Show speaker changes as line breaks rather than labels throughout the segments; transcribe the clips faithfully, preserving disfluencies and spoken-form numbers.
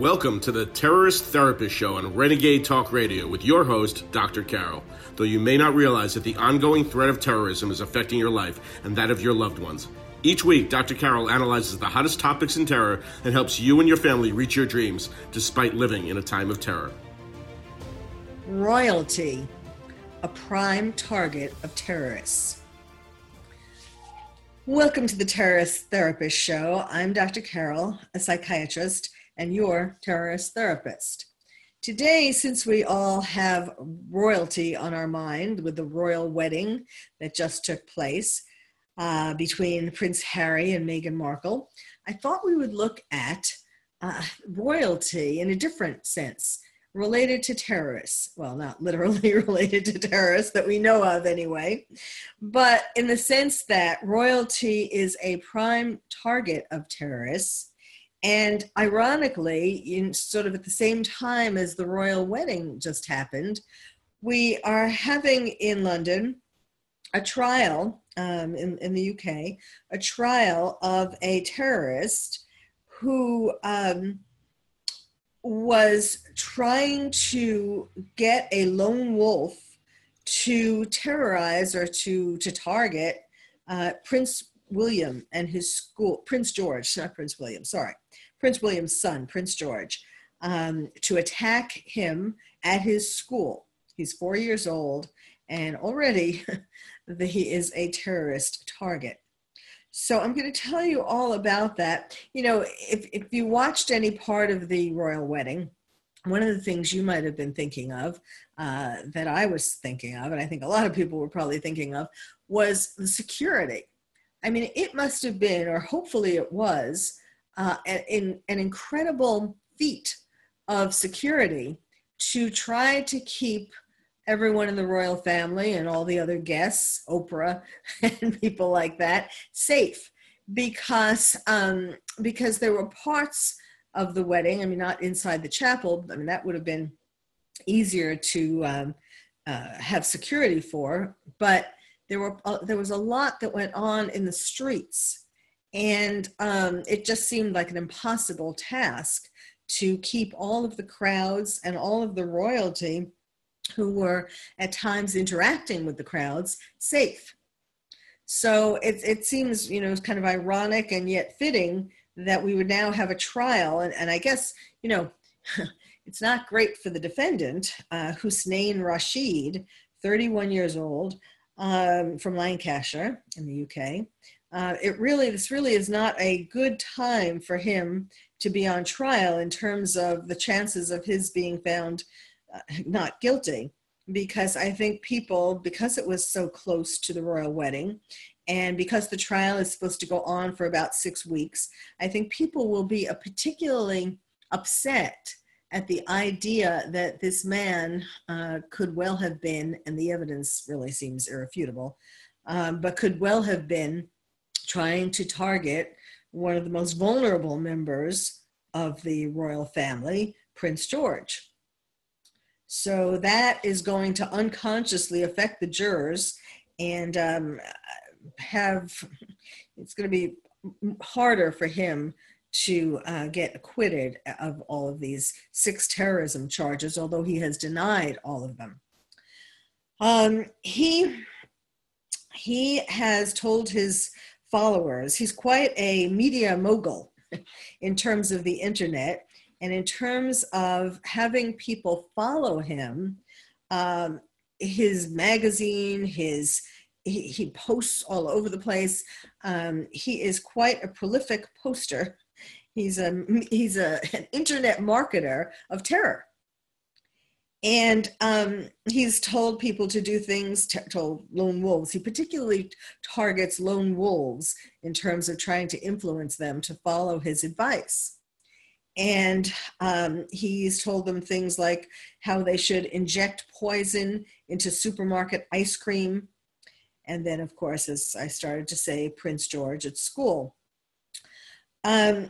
Welcome to the Terrorist Therapist Show on Renegade Talk Radio with your host, Doctor Carol. Though you may not realize that the ongoing threat of terrorism is affecting your life and that of your loved ones. Each week, Doctor Carol analyzes the hottest topics in terror and helps you and your family reach your dreams despite living in a time of terror.
Royalty, a prime target of terrorists. Welcome to the Terrorist Therapist Show. I'm Doctor Carol, a psychiatrist, and your terrorist therapist. Today, since we all have royalty on our mind with the royal wedding that just took place uh, between Prince Harry and Meghan Markle, I thought we would look at uh, royalty in a different sense, related to terrorists. Well, not literally related to terrorists that we know of anyway, but in the sense that royalty is a prime target of terrorists. And ironically, in sort of at the same time as the royal wedding just happened, we are having in London a trial, um, in, in the U K, a trial of a terrorist who um, was trying to get a lone wolf to terrorize or to, to target uh, Prince William and his school, Prince George, not Prince William, sorry, Prince William's son, Prince George, um, to attack him at his school. He's four years old, and already he is a terrorist target. So I'm going to tell you all about that. You know, if, if you watched any part of the royal wedding, one of the things you might have been thinking of, uh, that I was thinking of, and I think a lot of people were probably thinking of, was the security. I mean, it must have been, or hopefully it was, uh, an, an incredible feat of security to try to keep everyone in the royal family and all the other guests, Oprah and people like that, safe, because um, because there were parts of the wedding, I mean, not inside the chapel, I mean, that would have been easier to um, uh, have security for, but There were uh, there was a lot that went on in the streets, and um, it just seemed like an impossible task to keep all of the crowds and all of the royalty who were at times interacting with the crowds safe. So it it seems, you know, kind of ironic and yet fitting that we would now have a trial, and, and I guess, you know, it's not great for the defendant, uh, Hussein Rashid, thirty-one years old, Um, from Lancashire in the U K. Uh, it really, this really is not a good time for him to be on trial in terms of the chances of his being found uh, not guilty, because I think people, because it was so close to the royal wedding, and because the trial is supposed to go on for about six weeks, I think people will be uh, particularly upset at the idea that this man uh, could well have been, and the evidence really seems irrefutable, um, but could well have been trying to target one of the most vulnerable members of the royal family, Prince George. So that is going to unconsciously affect the jurors and um, have, it's going to be harder for him to uh, get acquitted of all of these six terrorism charges, although he has denied all of them. Um, he, he has told his followers, he's quite a media mogul in terms of the internet, and in terms of having people follow him, um, his magazine, his he, he posts all over the place. Um, he is quite a prolific poster. He's a he's a, an internet marketer of terror, and um, he's told people to do things. T- told lone wolves. He particularly targets lone wolves in terms of trying to influence them to follow his advice. And um, he's told them things like how they should inject poison into supermarket ice cream, and then, of course, as I started to say, Prince George at school. Um,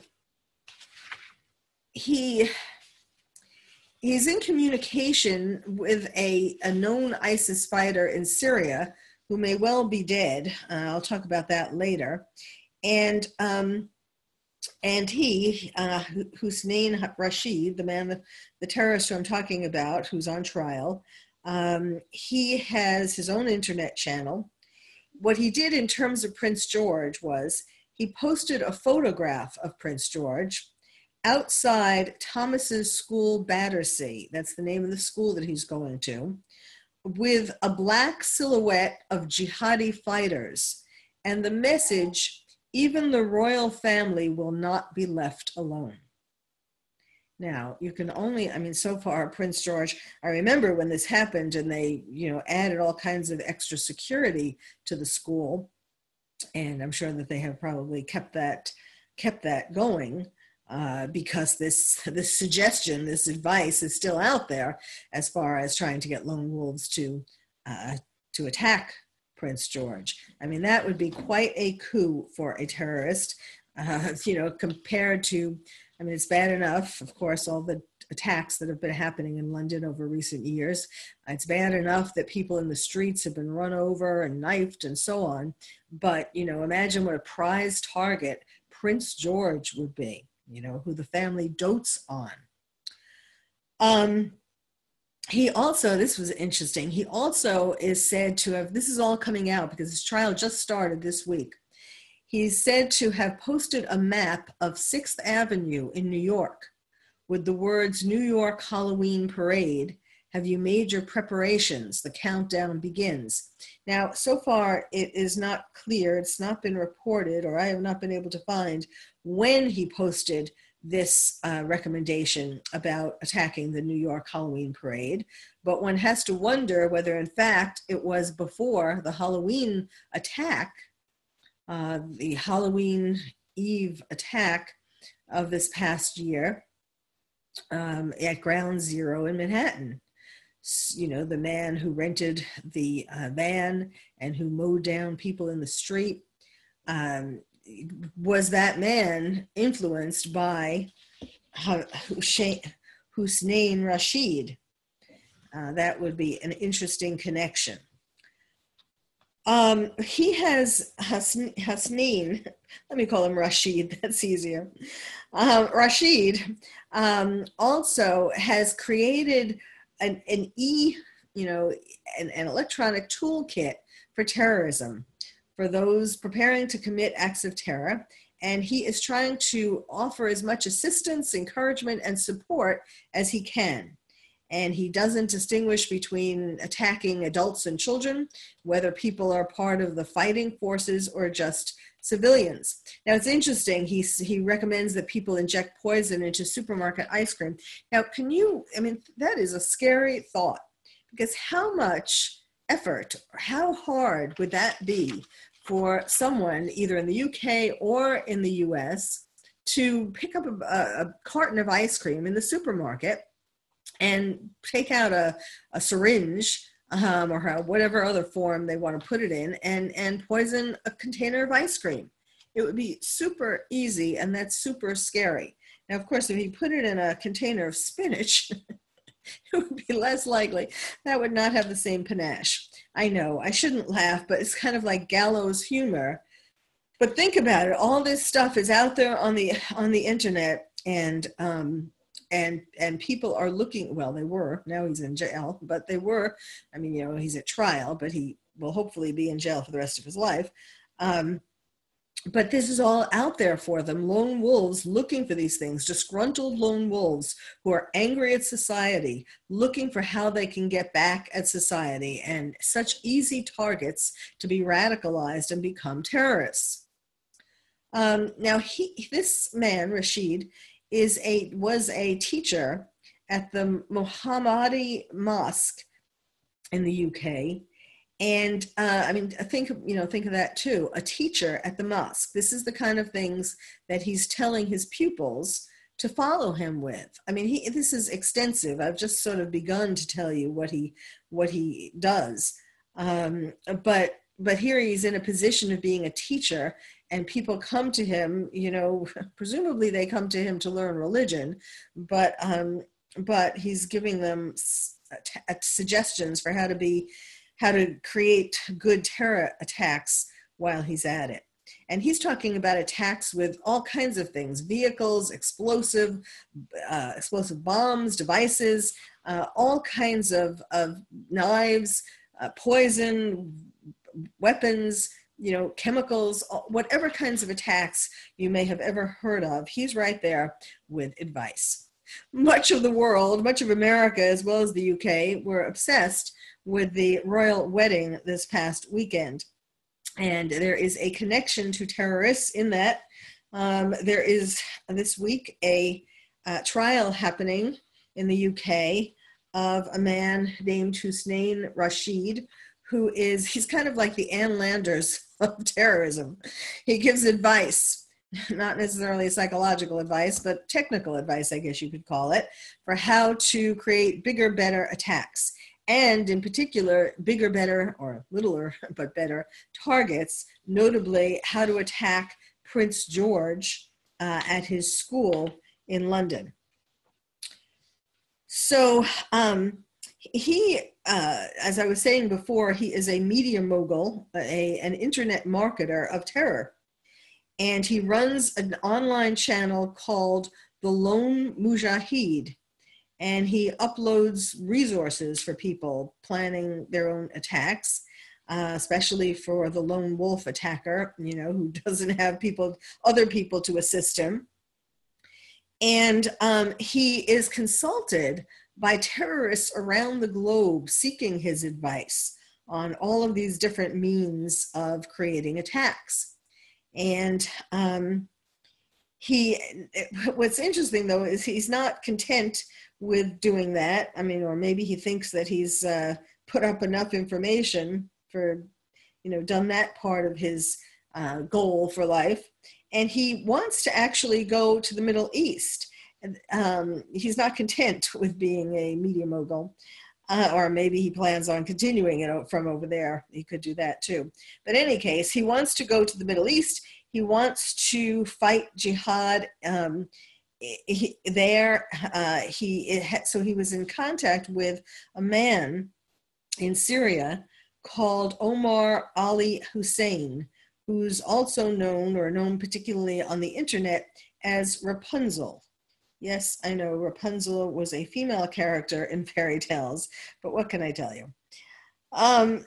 He he's in communication with a, a known ISIS fighter in Syria who may well be dead. Uh, I'll talk about that later. And um, and he, uh, Hussein Rashid, the man, the, the terrorist who I'm talking about, who's on trial, um, he has his own internet channel. What he did in terms of Prince George was he posted a photograph of Prince George outside Thomas's School, Battersea. That's the name of the school that he's going to, with a black silhouette of jihadi fighters. And the message, even the royal family will not be left alone. Now, you can only, I mean, so far, Prince George, I remember when this happened and they, you know, added all kinds of extra security to the school. And I'm sure that they have probably kept that, kept that going uh, because this, this suggestion, this advice is still out there as far as trying to get lone wolves to, uh, to attack Prince George. I mean, that would be quite a coup for a terrorist, uh, you know, compared to, I mean, it's bad enough, of course, all the attacks that have been happening in London over recent years. It's bad enough that people in the streets have been run over and knifed and so on. But, you know, imagine what a prize target Prince George would be, you know, who the family dotes on. Um, he also, this was interesting, he also is said to have, this is all coming out because his trial just started this week. He's said to have posted a map of sixth Avenue in New York with the words, New York Halloween Parade. Have you made your preparations? The countdown begins. Now, so far, it is not clear. It's not been reported, or I have not been able to find when he posted this uh, recommendation about attacking the New York Halloween Parade. But one has to wonder whether, in fact, it was before the Halloween attack, Uh, the Halloween Eve attack of this past year um, at Ground Zero in Manhattan. You know, the man who rented the uh, van and who mowed down people in the street. Um, was that man influenced by Hussein Rashid? Uh, that would be an interesting connection. Um, he has Hasneen, let me call him Rashid, that's easier. Uh, Rashid um, also has created an, an e, you know, an, an electronic toolkit for terrorism, for those preparing to commit acts of terror. And he is trying to offer as much assistance, encouragement, and support as he can. And he doesn't distinguish between attacking adults and children, whether people are part of the fighting forces or just civilians. Now, it's interesting. He, he recommends that people inject poison into supermarket ice cream. Now, can you, I mean, that is a scary thought, because how much effort or how hard would that be for someone either in the U K or in the U S to pick up a, a carton of ice cream in the supermarket and take out a, a syringe um, or whatever other form they want to put it in and, and poison a container of ice cream? It would be super easy, and that's super scary. Now, of course, if you put it in a container of spinach, it would be less likely. That would not have the same panache. I know, I shouldn't laugh, but it's kind of like gallows humor. But think about it. All this stuff is out there on the on the internet, and um, and and people are looking. Well, they were. Now he's in jail, but they were. I mean, you know, he's at trial, but he will hopefully be in jail for the rest of his life. Um, But this is all out there for them. Lone wolves looking for these things, disgruntled lone wolves who are angry at society, looking for how they can get back at society, and such easy targets to be radicalized and become terrorists. Um, now, he, this man, Rashid, is a was a teacher at the Mohammadi Mosque in the U K. And uh, I mean, think, you know, think of that too, a teacher at the mosque. This is the kind of things that he's telling his pupils to follow him with. I mean, he, this is extensive. I've just sort of begun to tell you what he, what he does. Um, but, but here he's in a position of being a teacher, and people come to him, you know, presumably they come to him to learn religion, but, um, but he's giving them t- suggestions for how to be how to create good terror attacks while he's at it. And he's talking about attacks with all kinds of things, vehicles, explosive, uh, explosive bombs, devices, uh, all kinds of, of knives, uh, poison, weapons, you know, chemicals, whatever kinds of attacks you may have ever heard of. He's right there with advice. Much of the world, much of America, as well as the U K, were obsessed with the royal wedding this past weekend. And there is a connection to terrorists in that. Um, there is this week a uh, trial happening in the U K of a man named Hussein Rashid, who is, he's kind of like the Ann Landers of terrorism. He gives advice, not necessarily psychological advice, but technical advice, I guess you could call it, for how to create bigger, better attacks. And in particular, bigger, better, or littler, but better targets, notably how to attack Prince George uh, at his school in London. So um, he, uh, as I was saying before, he is a media mogul, a, an internet marketer of terror. And he runs an online channel called The Lone Mujahid. And he uploads resources for people planning their own attacks, uh, especially for the lone wolf attacker, you know, who doesn't have people, other people to assist him. And um, he is consulted by terrorists around the globe seeking his advice on all of these different means of creating attacks. And um, he, what's interesting though, is he's not content with doing that. I mean, or maybe he thinks that he's uh, put up enough information for, you know, done that part of his uh, goal for life. And he wants to actually go to the Middle East. And um, he's not content with being a media mogul. Uh, or maybe he plans on continuing it from over there. He could do that too. But in any case, he wants to go to the Middle East. He wants to fight jihad um, he, there. Uh, he it, so he was in contact with a man in Syria called Omar Ali Hussein, who's also known, or known particularly on the internet, as Rapunzel. Yes, I know Rapunzel was a female character in fairy tales, but what can I tell you? Um,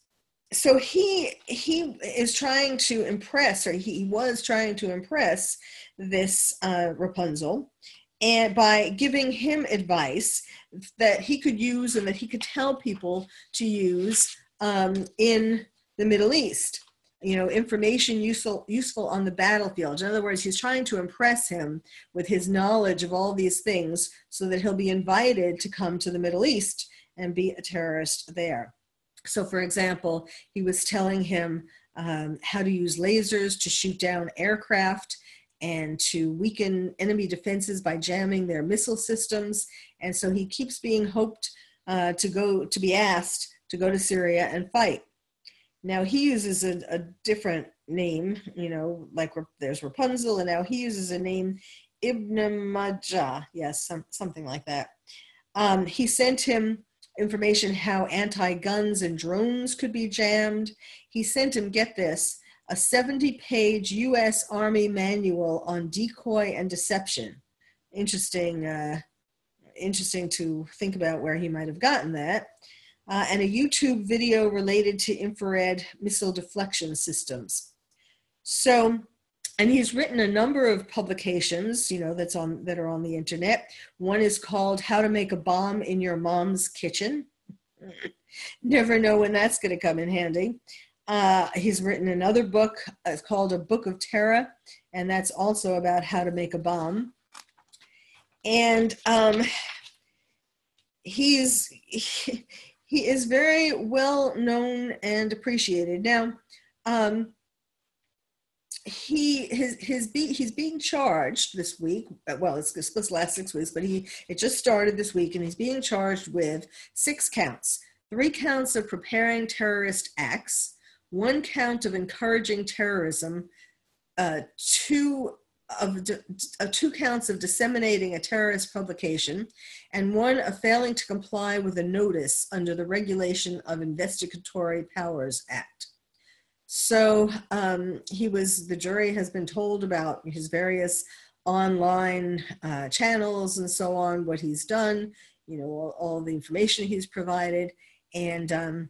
so he he is trying to impress, or he was trying to impress this uh, Rapunzel, and by giving him advice that he could use and that he could tell people to use um, in the Middle East. You know, information useful useful on the battlefield. In other words, he's trying to impress him with his knowledge of all these things so that he'll be invited to come to the Middle East and be a terrorist there. So, for example, he was telling him um, how to use lasers to shoot down aircraft and to weaken enemy defenses by jamming their missile systems. And so he keeps being hoped uh, to go to be asked to go to Syria and fight. Now he uses a, a different name, you know, like there's Rapunzel, and now he uses a name, Ibn Majah, yes, some, something like that. Um, he sent him information how anti-guns and drones could be jammed. He sent him, get this, a seventy-page U S Army manual on decoy and deception. Interesting, uh, interesting to think about where he might have gotten that. Uh, and a YouTube video related to infrared missile deflection systems. So, and he's written a number of publications, you know, that's on that are on the internet. One is called How to Make a Bomb in Your Mom's Kitchen. Never know when that's going to come in handy. Uh, he's written another book. It's called A Book of Terror, and that's also about how to make a bomb. And um, he's he, he is very well known and appreciated. Now, um, he his his be, he's being charged this week. Well, it's supposed to last six weeks, but he it just started this week, and he's being charged with six counts: three counts of preparing terrorist acts, one count of encouraging terrorism, uh, two of uh, two counts of disseminating a terrorist publication, and one of failing to comply with a notice under the Regulation of Investigatory Powers Act. So um, he was, the jury has been told about his various online uh, channels and so on, what he's done, you know, all, all the information he's provided. And, um,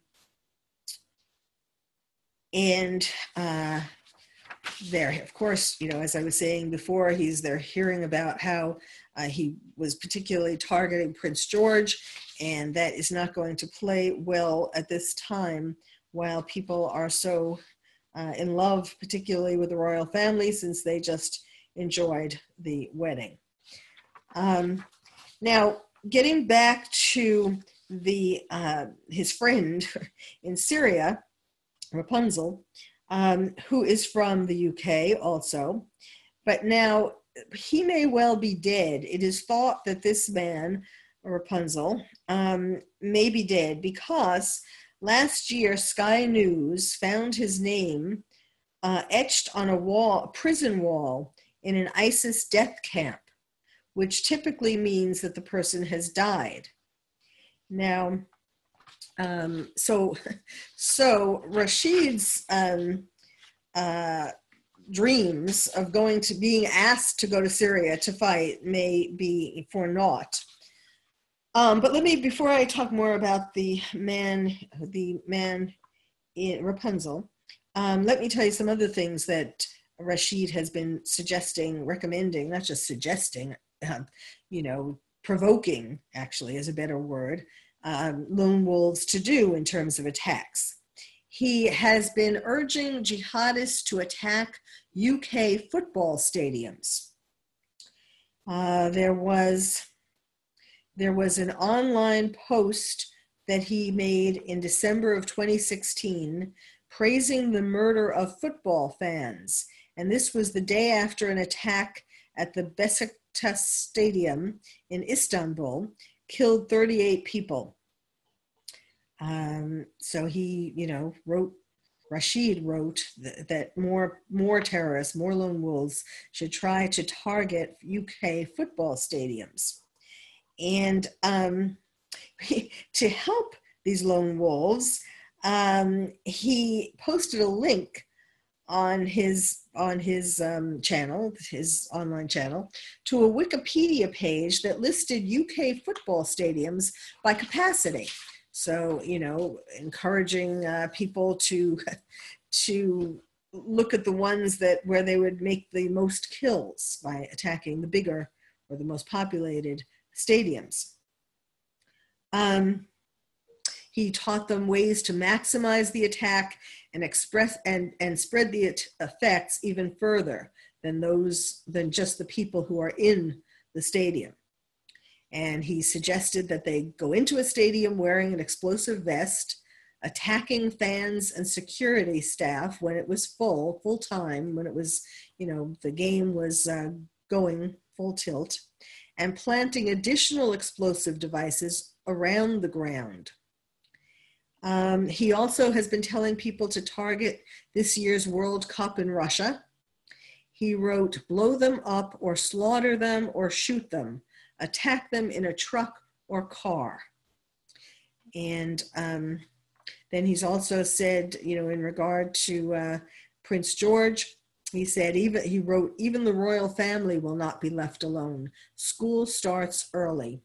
and uh, there, of course, you know, as I was saying before, he's there hearing about how uh, he was particularly targeting Prince George, and that is not going to play well at this time while people are so uh, in love, particularly with the royal family, since they just enjoyed the wedding. Um, now, getting back to the uh, his friend in Syria, Rapunzel, um, who is from the U K also, but now he may well be dead. It is thought that this man, Rapunzel, um, may be dead because last year Sky News found his name uh, etched on a wall, a prison wall in an ISIS death camp, which typically means that the person has died. Now, um, so, so Rashid's um, uh, dreams of going to being asked to go to Syria to fight may be for naught. Um, but let me, before I talk more about the man, the man in Rapunzel, um, let me tell you some other things that Rashid has been suggesting, recommending, not just suggesting, um, you know, provoking actually is a better word, um, lone wolves to do in terms of attacks. He has been urging jihadists to attack U K football stadiums. Uh, there was there was an online post that he made in December of twenty sixteen praising the murder of football fans. And this was the day after an attack at the Besiktas Stadium in Istanbul killed thirty-eight people. Um, so he, you know, wrote, Rashid wrote th- that more, more terrorists, more lone wolves should try to target U K football stadiums. And um, to help these lone wolves, um, he posted a link on his on his um, channel, his online channel, to a Wikipedia page that listed U K football stadiums by capacity. So, you know, encouraging uh, people to to look at the ones that where they would make the most kills by attacking the bigger or the most populated stadiums. Um, he taught them ways to maximize the attack and express and, and spread the effects even further than those than just the people who are in the stadium. And he suggested that they go into a stadium wearing an explosive vest, attacking fans and security staff when it was full, full time, when it was, you know, the game was uh, going full tilt, and planting additional explosive devices around the ground. Um, he also has been telling people to target this year's World Cup in Russia. He wrote, blow them up or slaughter them or shoot them. Attack them in a truck or car. And um, then he's also said, you know, in regard to uh, Prince George, he said, even he wrote, even the royal family will not be left alone. School starts early.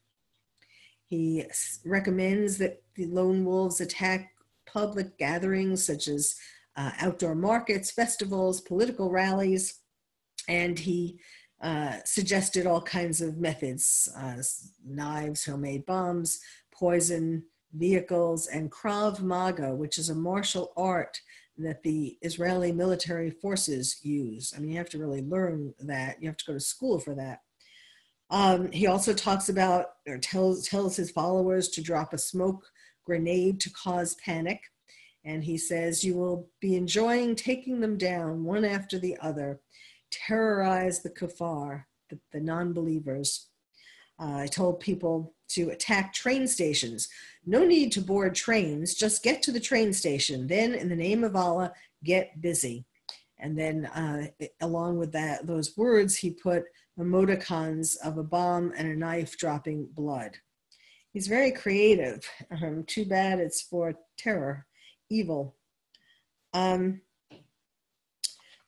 He recommends that the lone wolves attack public gatherings such as uh, outdoor markets, festivals, political rallies, and he Uh, suggested all kinds of methods, uh, knives, homemade bombs, poison, vehicles, and Krav Maga, which is a martial art that the Israeli military forces use. I mean, you have to really learn that. You have to go to school for that. Um, he also talks about, or tells, tells his followers to drop a smoke grenade to cause panic. And he says, you will be enjoying taking them down one after the other. Terrorize the kuffar, the, the non-believers. Uh, I told people to attack train stations. No need to board trains, just get to the train station. Then, in the name of Allah, get busy. And then uh, along with that, those words, he put emoticons of a bomb and a knife dropping blood. He's very creative. Um, too bad it's for terror, evil. Um,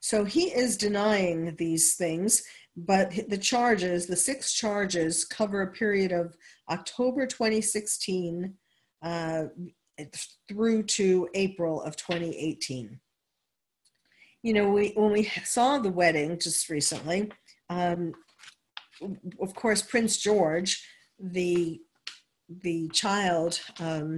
So he is denying these things, but the charges, the six charges, cover a period of October twenty sixteen uh, through to April of twenty eighteen. You know, we when we saw the wedding just recently, um, of course, Prince George, the the child um,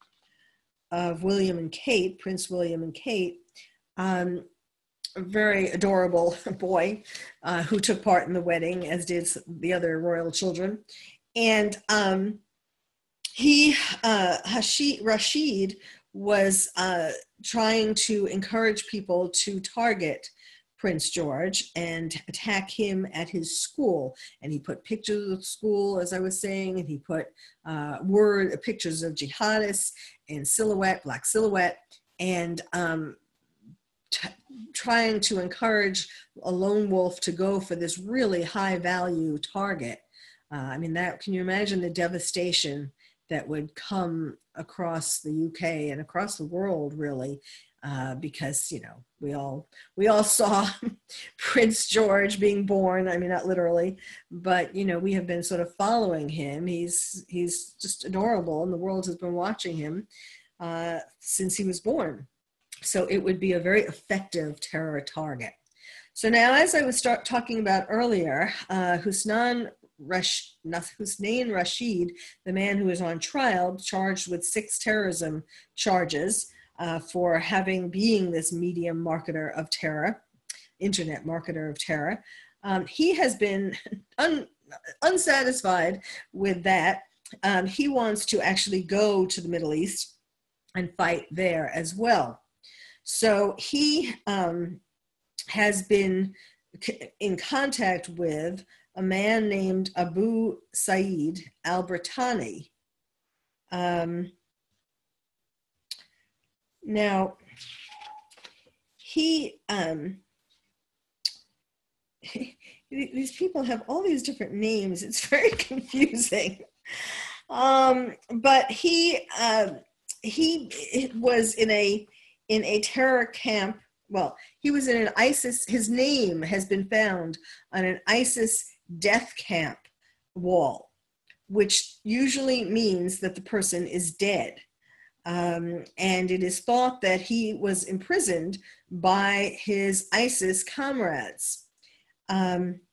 of William and Kate, Prince William and Kate, um, a very adorable boy uh, who took part in the wedding, as did the other royal children. And um, he, uh, Hashid, Rashid, was uh, trying to encourage people to target Prince George and attack him at his school. And he put pictures of school, as I was saying, and he put uh, word pictures of jihadists and silhouette, black silhouette, and um, t- trying to encourage a lone wolf to go for this really high value target. Uh, I mean, that, can you imagine the devastation that would come across the U K and across the world, really, uh, because, you know, we all we all saw Prince George being born. I mean, not literally, but, you know, we have been sort of following him. He's he's just adorable, and the world has been watching him uh, since he was born. So it would be a very effective terror target. So now, as I was start talking about earlier, uh, Husnan Rash, Hussein Rashid, the man who is on trial, charged with six terrorism charges uh, for having being this medium marketer of terror, internet marketer of terror. Um, he has been un, unsatisfied with that. Um, he wants to actually go to the Middle East and fight there as well. So he um, has been in contact with a man named Abu Said al-Britani. Um, now, he, um, these people have all these different names. It's very confusing. Um, but he, uh, he was in a, in a terror camp. Well, he was in an ISIS, his name has been found on an ISIS death camp wall, which usually means that the person is dead. Um, and it is thought that he was imprisoned by his ISIS comrades. Um,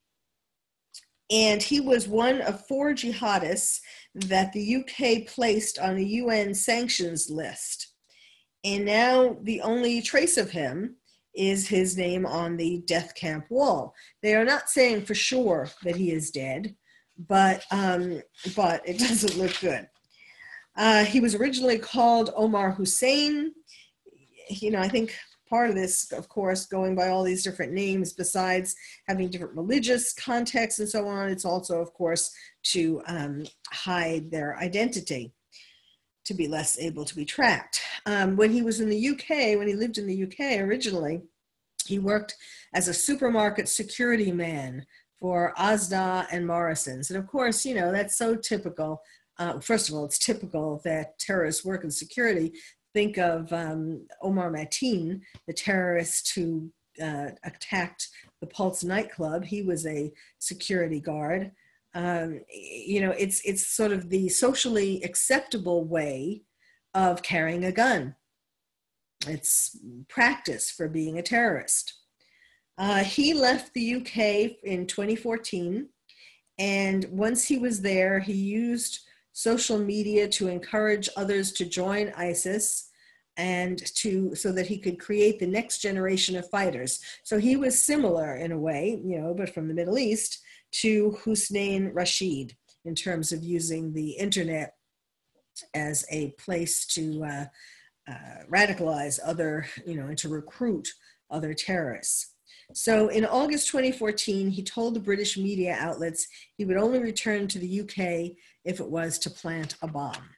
and he was one of four jihadists that the U K placed on a U N sanctions list. And now the only trace of him is his name on the death camp wall. They are not saying for sure that he is dead, but um, but it doesn't look good. Uh, he was originally called Omar Hussein. You know, I think part of this, of course, going by all these different names, besides having different religious contexts and so on, it's also, of course, to um, hide their identity, to be less able to be tracked. Um, when he was in the U K, when he lived in the U K originally, he worked as a supermarket security man for Asda and Morrison's. And of course, you know, that's so typical. Uh, first of all, it's typical that terrorists work in security. Think of um, Omar Mateen, the terrorist who uh, attacked the Pulse nightclub. He was a security guard. Um, you know, it's it's sort of the socially acceptable way of carrying a gun. It's practice for being a terrorist. Uh, he left the U K in twenty fourteen, and once he was there, he used social media to encourage others to join ISIS and to so that he could create the next generation of fighters. So he was similar in a way, you know, but from the Middle East, to Hussein Rashid in terms of using the internet as a place to uh, uh, radicalize other, you know, and to recruit other terrorists. So in August twenty fourteen, he told the British media outlets he would only return to the U K if it was to plant a bomb.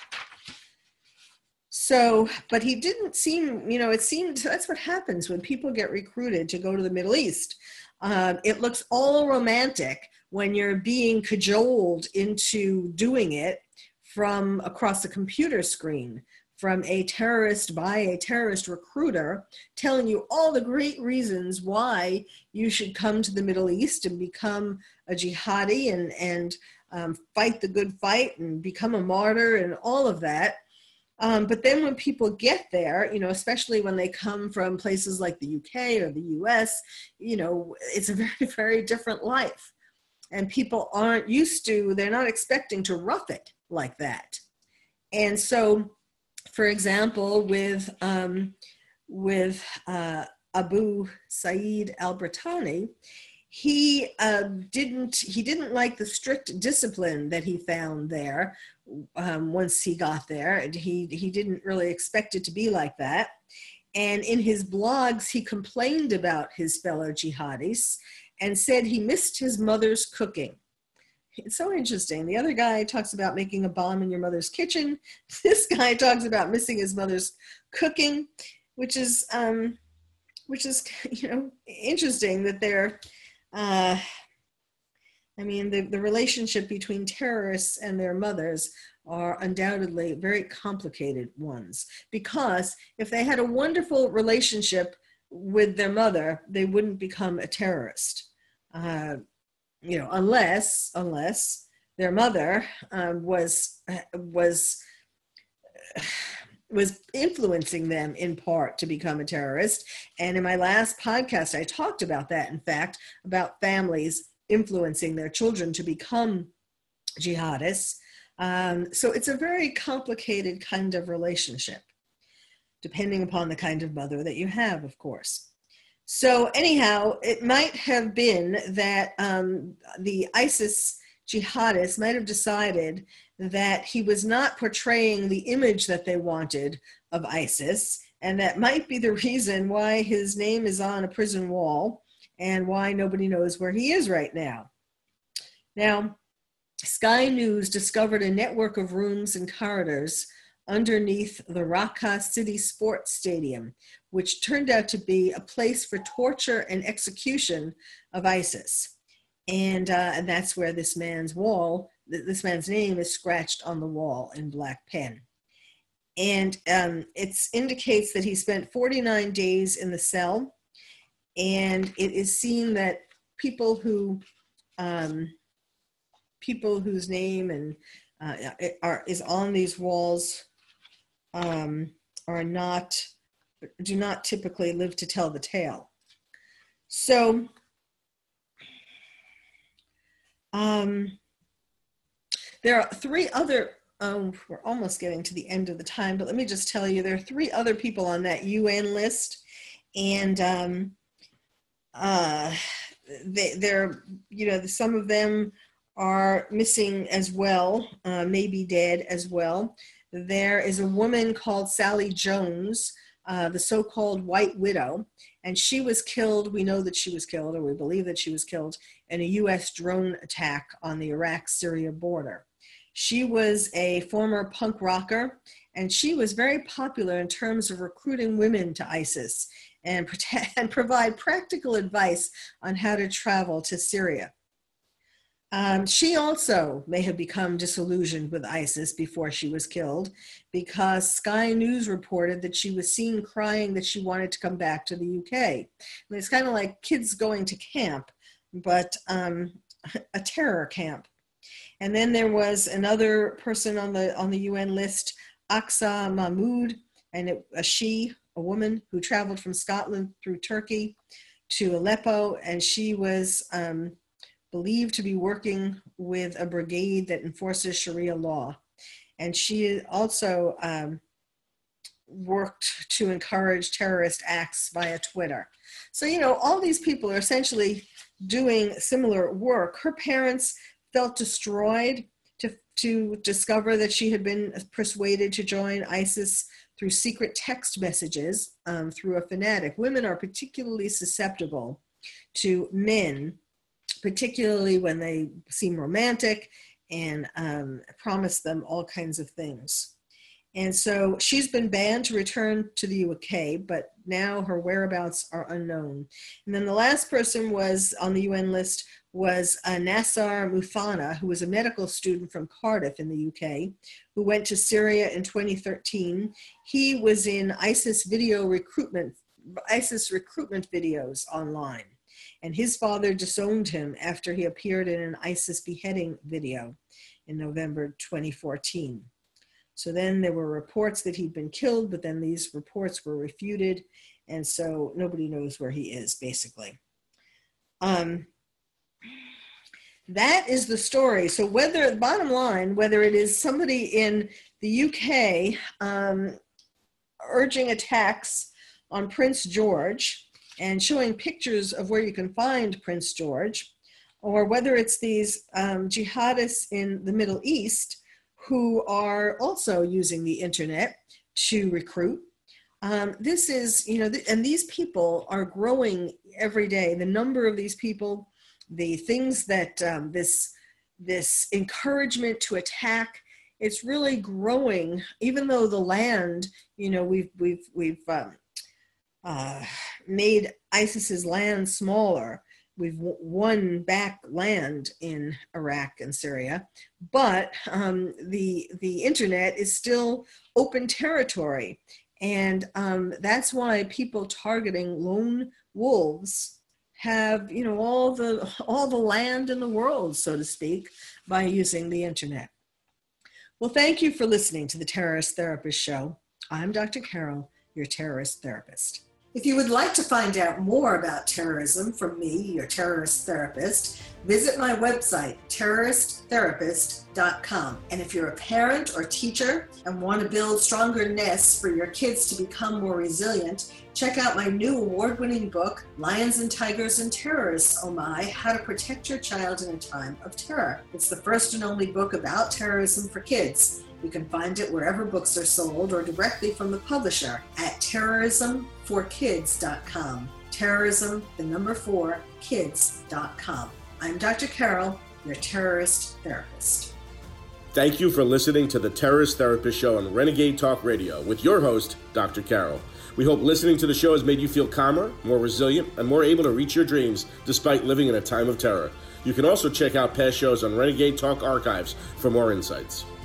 So, but he didn't seem, you know, it seemed, that's what happens when people get recruited to go to the Middle East. Um, it looks all romantic when you're being cajoled into doing it from across a computer screen from a terrorist by a terrorist recruiter telling you all the great reasons why you should come to the Middle East and become a jihadi and, and um, fight the good fight and become a martyr and all of that. Um, but then when people get there, you know, especially when they come from places like the U K or the U S, you know, it's a very, very different life. And people aren't used to, they're not expecting to rough it like that. And so, for example, with um, with uh, Abu Saeed al-Britani, he uh, didn't he didn't like the strict discipline that he found there um, once he got there. He he didn't really expect it to be like that. And in his blogs, he complained about his fellow jihadis and said he missed his mother's cooking. It's so interesting. The other guy talks about making a bomb in your mother's kitchen. This guy talks about missing his mother's cooking, which is, um, which is, you know, interesting that they're, uh, I mean, the, the relationship between terrorists and their mothers are undoubtedly very complicated ones, because if they had a wonderful relationship with their mother, they wouldn't become a terrorist. Uh, you know, unless, unless their mother um, was, was, was influencing them in part to become a terrorist. And in my last podcast, I talked about that, in fact, about families influencing their children to become jihadists. Um, so it's a very complicated kind of relationship, depending upon the kind of mother that you have, of course. So anyhow, it might have been that um, the ISIS jihadists might have decided that he was not portraying the image that they wanted of ISIS, and that might be the reason why his name is on a prison wall and why nobody knows where he is right now. Now, Sky News discovered a network of rooms and corridors underneath the Raqqa City Sports Stadium, which turned out to be a place for torture and execution of ISIS. And, uh, and that's where this man's wall, this man's name is scratched on the wall in black pen. And um, it indicates that he spent forty-nine days in the cell. And it is seen that people who, um, people whose name and uh, are, is on these walls um, are not, do not typically live to tell the tale. So, um, there are three other, um, we're almost getting to the end of the time, but let me just tell you, there are three other people on that U N list, and um, uh, they, they're, you know, some of them are missing as well, uh, maybe dead as well. There is a woman called Sally Jones, uh, the so-called White Widow, and she was killed, we know that she was killed, or we believe that she was killed, in a U S drone attack on the Iraq-Syria border. She was a former punk rocker, and she was very popular in terms of recruiting women to ISIS and, and provide practical advice on how to travel to Syria. Um, she also may have become disillusioned with ISIS before she was killed, because Sky News reported that she was seen crying that she wanted to come back to the U K. I mean, it's kind of like kids going to camp, but um, a terror camp. And then there was another person on the on the U N list, Aqsa Mahmoud, and it, a she, a woman who traveled from Scotland through Turkey to Aleppo, and she was um, believed to be working with a brigade that enforces Sharia law. And she also um, worked to encourage terrorist acts via Twitter. So, you know, all these people are essentially doing similar work. Her parents felt destroyed to, to discover that she had been persuaded to join ISIS through secret text messages um, through a fanatic. Women are particularly susceptible to men, particularly when they seem romantic and um, promise them all kinds of things. And so she's been banned to return to the U K, but now her whereabouts are unknown. And then the last person was on the U N list was uh, Nassar Mufana, who was a medical student from Cardiff in the U K, who went to Syria in twenty thirteen. He was in ISIS video recruitment, ISIS recruitment videos online. And his father disowned him after he appeared in an ISIS beheading video in November twenty fourteen. So then there were reports that he'd been killed, but then these reports were refuted, and so nobody knows where he is, basically. Um, that is the story. So whether, the bottom line, whether it is somebody in the U K um, urging attacks on Prince George and showing pictures of where you can find Prince George, or whether it's these um, jihadists in the Middle East who are also using the internet to recruit. Um, this is, you know, th- and these people are growing every day. The number of these people, the things that um, this, this encouragement to attack, it's really growing, even though the land, you know, we've, we've, we've um, uh, made ISIS's land smaller. We've won back land in Iraq and Syria, but um, the the internet is still open territory, and um, that's why people targeting lone wolves have, you know, all the all the land in the world, so to speak, by using the internet. Well, thank you for listening to the Terrorist Therapist Show. I'm Doctor Carol, your terrorist therapist. If you would like to find out more about terrorism from me, your terrorist therapist, visit my website, terrorist therapist dot com. And if you're a parent or teacher and want to build stronger nests for your kids to become more resilient, check out my new award-winning book, Lions and Tigers and Terrorists, Oh My, How to Protect Your Child in a Time of Terror. It's the first and only book about terrorism for kids. You can find it wherever books are sold or directly from the publisher at terrorism for kids dot com. Terrorism, the number four, kids dot com. I'm Doctor Carol, your terrorist therapist.
Thank you for listening to the Terrorist Therapist Show on Renegade Talk Radio with your host, Doctor Carol. We hope listening to the show has made you feel calmer, more resilient, and more able to reach your dreams despite living in a time of terror. You can also check out past shows on Renegade Talk Archives for more insights.